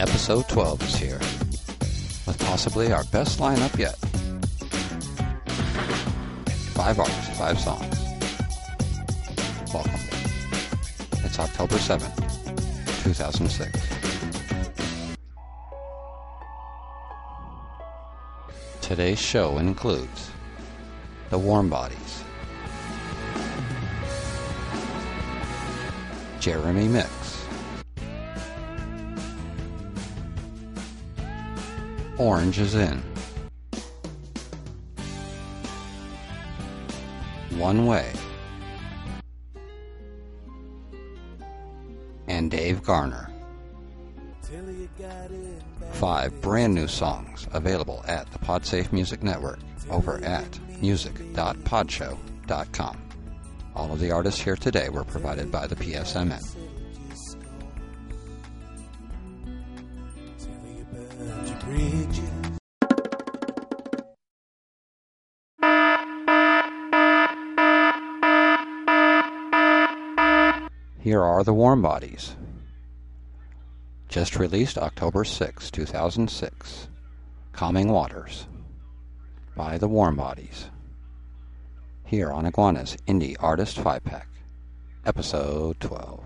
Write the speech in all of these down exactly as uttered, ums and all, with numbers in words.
Episode twelve is here, with possibly our best lineup yet. Five artists, five songs. Welcome. It's October seventh, two thousand six. Today's show includes The Warm Bodies, Jeremy Mix, Orange is In, One Way, and Dave Garner. Five brand new songs available at the PodSafe Music Network over at music dot podshow dot com. All of the artists here today were provided by the P S M N. Here are the Warm Bodies. Just released October sixth, two thousand six. Calming Waters by the Warm Bodies. Here on Iguana's Indie Artist five pack, Episode twelve.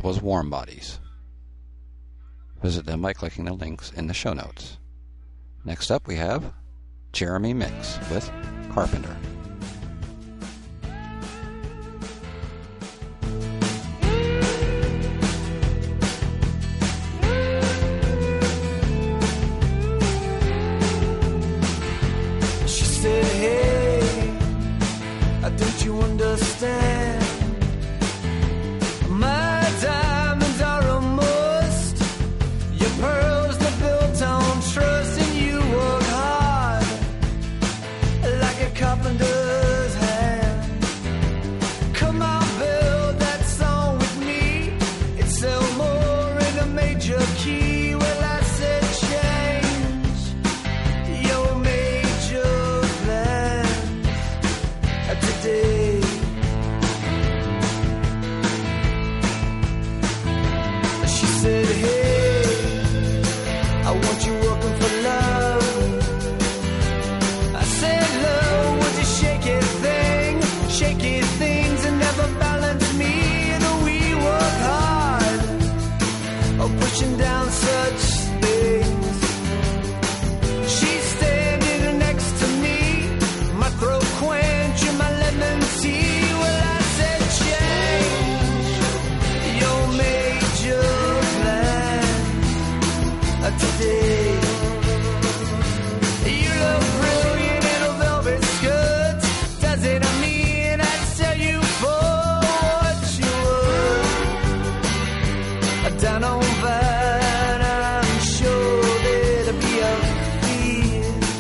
That was Warm Bodies. Visit them by clicking the links in the show notes. Next up we have Jeremy Mix with Carpenter. She said, hey, don't you understand? My diamonds are a must. Your pearls are built on trust, and you work hard like a carpenter's hand. Come on, build that song with me. It sell more in a major key. Well, I said change your major plans today. She said, hey, I want you working for love. I said, love, would you shake it thing, shake it things and never balance me. And we work hard, oh, pushing down such things. She's standing next to me, my throat quench and my lemon tea. Well, I said, change your major plan today. You look brilliant in a velvet skirt. Does it mean I'd sell you for what you were? Down on Vine, I'm sure there'd be a fee.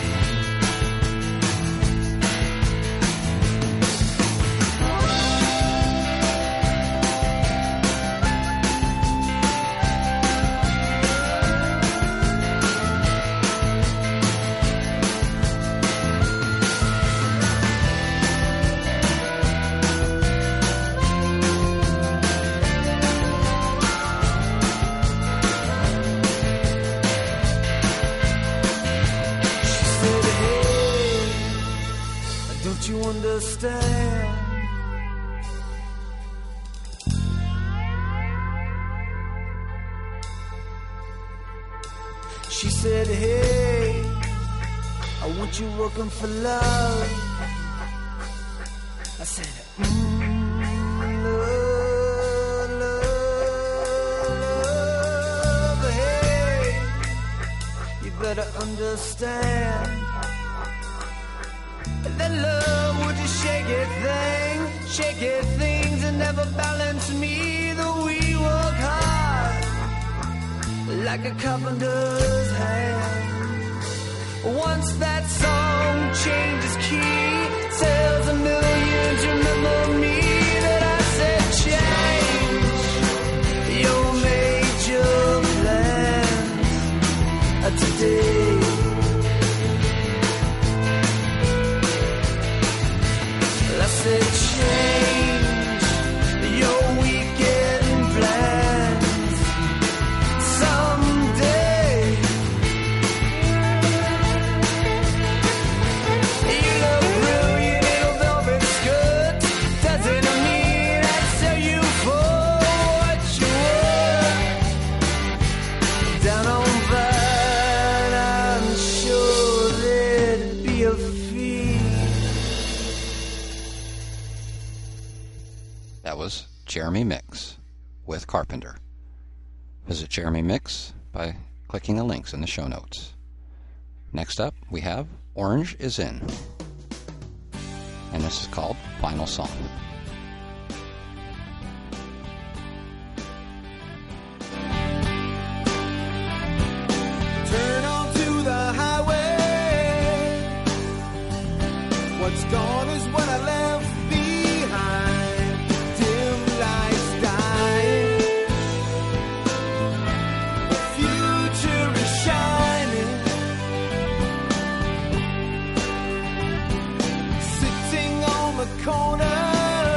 She said, hey, don't you understand? She said, hey, I want you working for love. I said, mm, love, love, hey, you better understand that love would just shake it thing, shake it things and never balance me. Though we work hard like a carpenter's hand. Once that song changes key, tells a million to remember me, that I said change your major plans today. I said change your weekend plans someday. You look brilliant in a velvet skirt. Doesn't mean I'd sell you for what you were. Down on Vine, I'm sure there'd be a fee. That was Jeremy Mix with Carpenter. Visit Jeremy Mix by clicking the links in the show notes. Next up, we have Orange is In. And this is called Final Song. Turn onto the highway. What's gone is what I left behind. Dim lights dying. The future is shining. Sitting on the corner.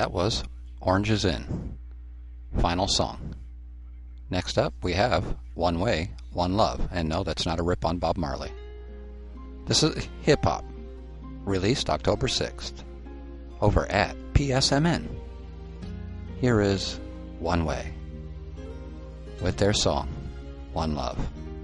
That was Oranges In, final song. Next up, we have One Way, One Love. And no, that's not a rip on Bob Marley. This is hip-hop, released October sixth, over at P S M N. Here is One Way, with their song, One Love.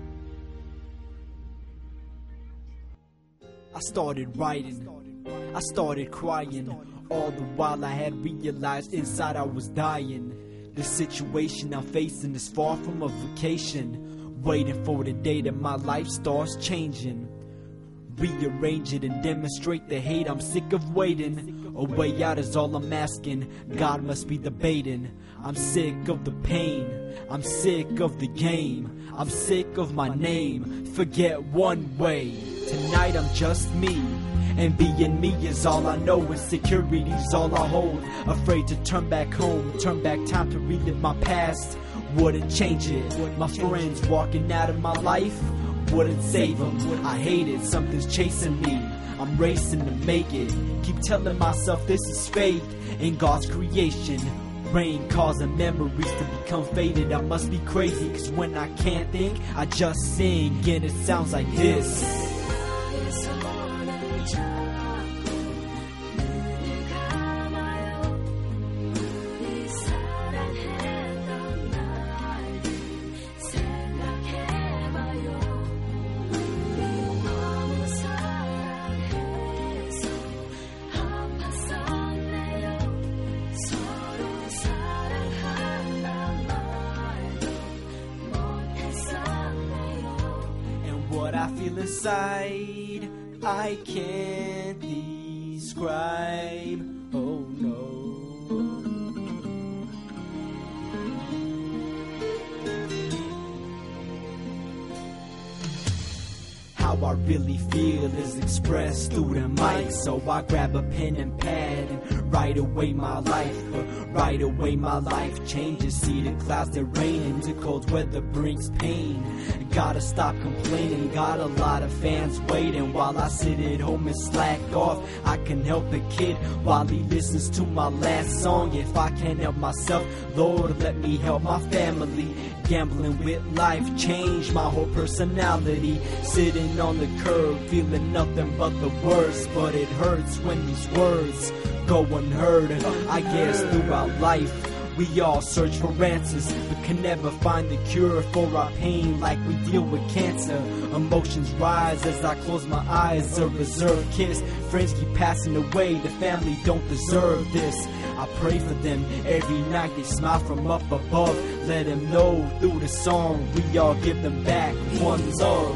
I started writing, I started crying, all the while I had realized inside I was dying. The situation I'm facing is far from a vacation, waiting for the day that my life starts changing. Rearrange it and demonstrate the hate, I'm sick of waiting. A way out is all I'm asking, God must be debating. I'm sick of the pain, I'm sick of the game, I'm sick of my name, forget one way. Tonight I'm just me, and being me is all I know. Insecurity's all I hold, afraid to turn back home, turn back time to relive my past. Wouldn't change it, my friends walking out of my life wouldn't save them. I hate it, something's chasing me, I'm racing to make it. Keep telling myself this is fate in God's creation. Rain causing memories to become faded. I must be crazy, cause when I can't think, I just sing, and it sounds like this. What I feel inside, I can't describe. Oh no. How I really feel is expressed through the mic. So I grab a pen and pad and write away my life. But right away my life changes. See the clouds that rain into cold weather brings pain. Gotta stop complaining, got a lot of fans waiting. While I sit at home and slack off, I can help a kid while he listens to my last song. If I can't help myself, Lord, let me help my family. Gambling with life changed my whole personality. Sitting on the curb, feeling nothing but the worst. But it hurts when these words go unheard. I guess throughout life we all search for answers, but can never find the cure for our pain like we deal with cancer. Emotions rise as I close my eyes, a reserved kiss. Friends keep passing away, the family don't deserve this. I pray for them every night, they smile from up above. Let them know through the song, we all give them back one love.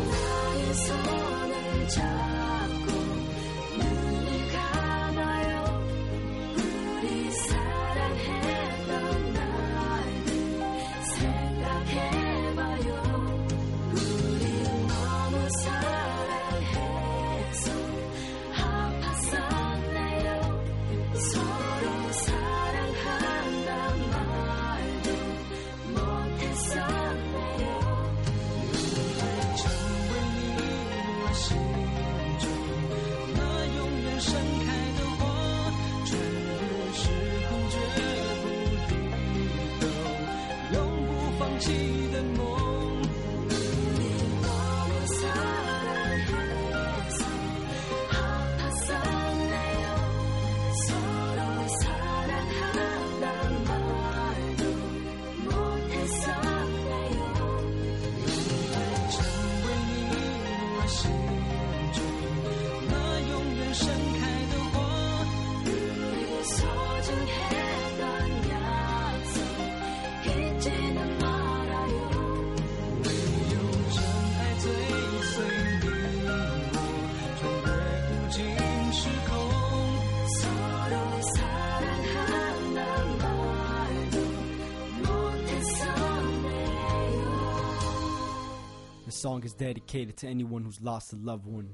The song is dedicated to anyone who's lost a loved one.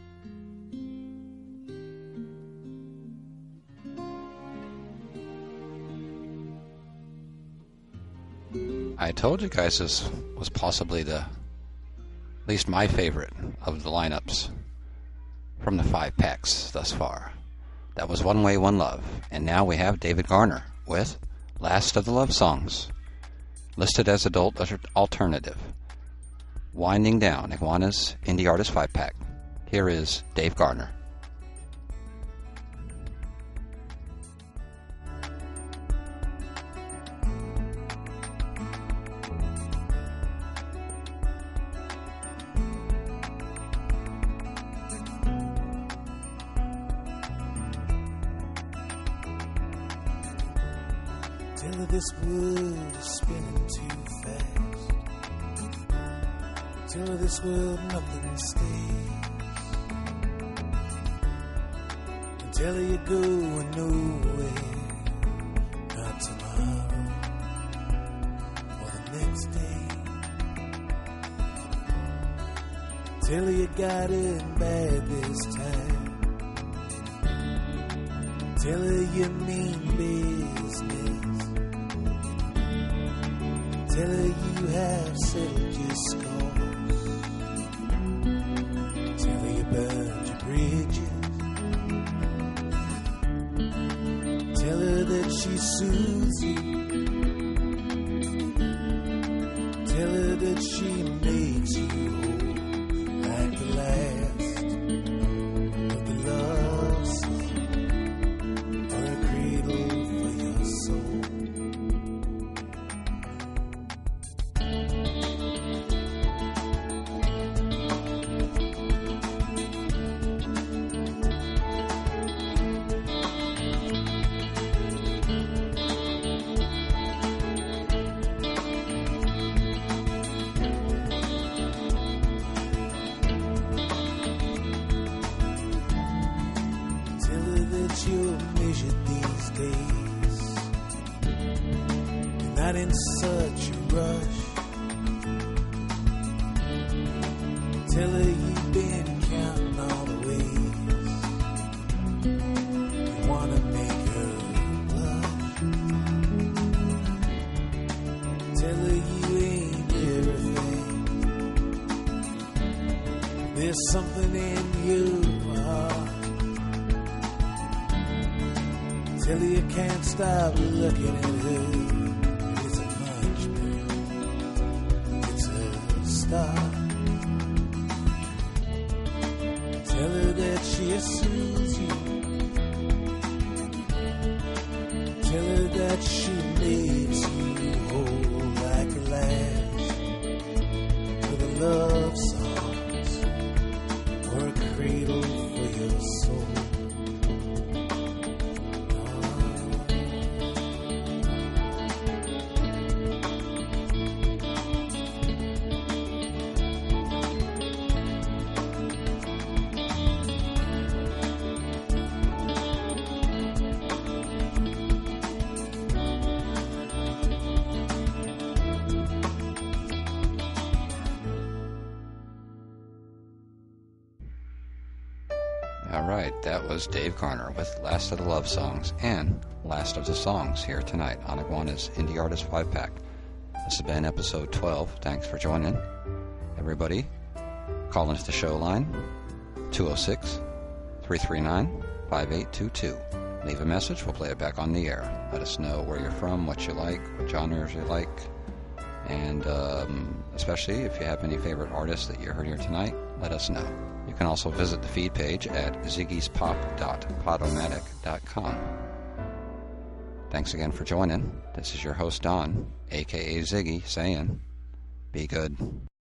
I told you guys this was possibly the, at least my favorite of the lineups from the five packs thus far. That was One Way, One Love. And now we have David Garner with Last of the Love Songs, listed as adult alternative. Winding down Iguana's Indie Artist five pack. Here is Dave Garner. Till this world is spinning too fast. Till this world nothing stays. Until you go nowhere, not tomorrow or the next day. Till you got it bad this time. Till you mean business. Till you have settled your scores. Till you burned your bridges. Tell her that she soothes you. Tell her that she makes you whole, like the last of the love song, or a cradle for your soul. You'll measure these days. You're not in such a rush. Tell her you've been counting all the ways you wanna make her blush. Tell her you ain't everything. There's something in your heart. Tell her you can't stop looking at her. It isn't much, but it's a start. Tell her that she soothes you. Tell her that she makes you whole, like a last for the love songs, or a cradle for your soul. Alright, that was Dave Garner with Last of the Love Songs and Last of the Songs here tonight on Iguana's Indie Artist five pack. This has been episode twelve. Thanks for joining. Everybody, call into the show line two oh six, three three nine, five eight two two. Leave a message, we'll play it back on the air. Let us know where you're from, what you like, what genres you like, and um, especially if you have any favorite artists that you heard here tonight, let us know. You can also visit the feed page at ziggy's pop dot podomatic dot com. Thanks again for joining. This is your host, Don, a k a. Ziggy, saying, be good.